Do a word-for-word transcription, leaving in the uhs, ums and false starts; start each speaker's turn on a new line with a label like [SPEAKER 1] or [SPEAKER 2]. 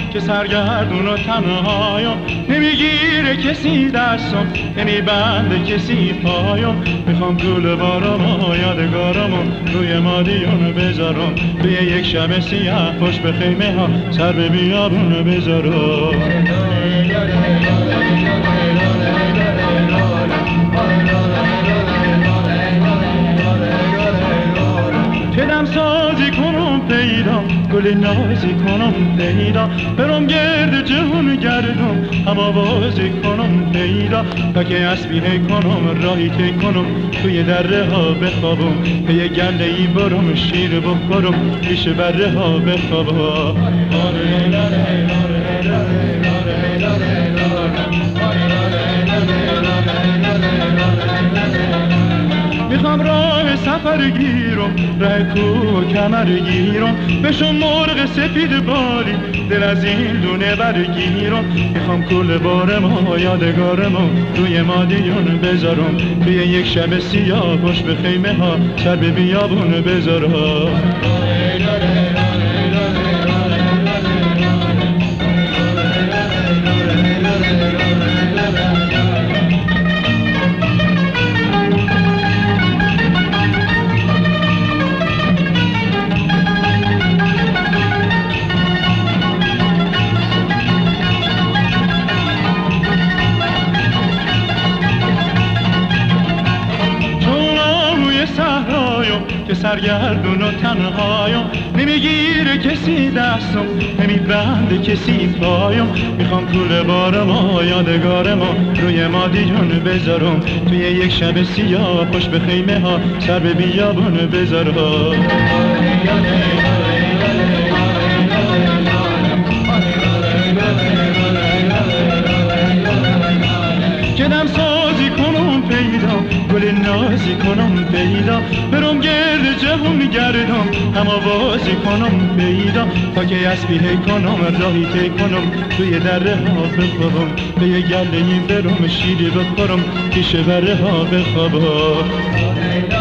[SPEAKER 1] که سرگردون و تنهایم، نمیگیره کسی دستم، نمیبنده کسی پایم. میخوام گل بارم و یادگارم روی مادیون بذارم، توی یک شب سیاه پشت به خیمه ها سر به بیابون بذارم. که دم سازی کنم پیدا، گل نازی کنم پیدا، برم گرد جهون گردم، هوا بازی کنم پیدا، تا که اسبیه کنم راهی تی کنم، توی دره ها بخوابم، به یه گله ای برم شیر بخورم، پیش بره ها بخوابم. میخوام راه سفر گیرم، راه کوه و کمر گیرم، بشم مرغ سفید بالی، دل از این دونه برگیرم. میخوام کل بارم و یادگارم روی مادیون بذارم، توی یک شب سیاه پشت به خیمه ها سر به بیابون بذارم. که سرگردون و تنهایم، نمیگیره کسی دستم، نمیبنده کسی پایم. میخوام پول بارم و یادگارم روی مادیون بذارم، توی یک شب سیاه پشت به خیمه ها سر به بیابون بذارم. که دم سازی کنم پیدا، گل نازی کنم پیدا، برم گرد جهون گردم، هوا بازی کنم پیدا، تا که اسبیه کنم راهی تی کنم، توی دره ها بخوابم، به یه گله ای برم شیری بخورم، پیش بره ها بخوابم.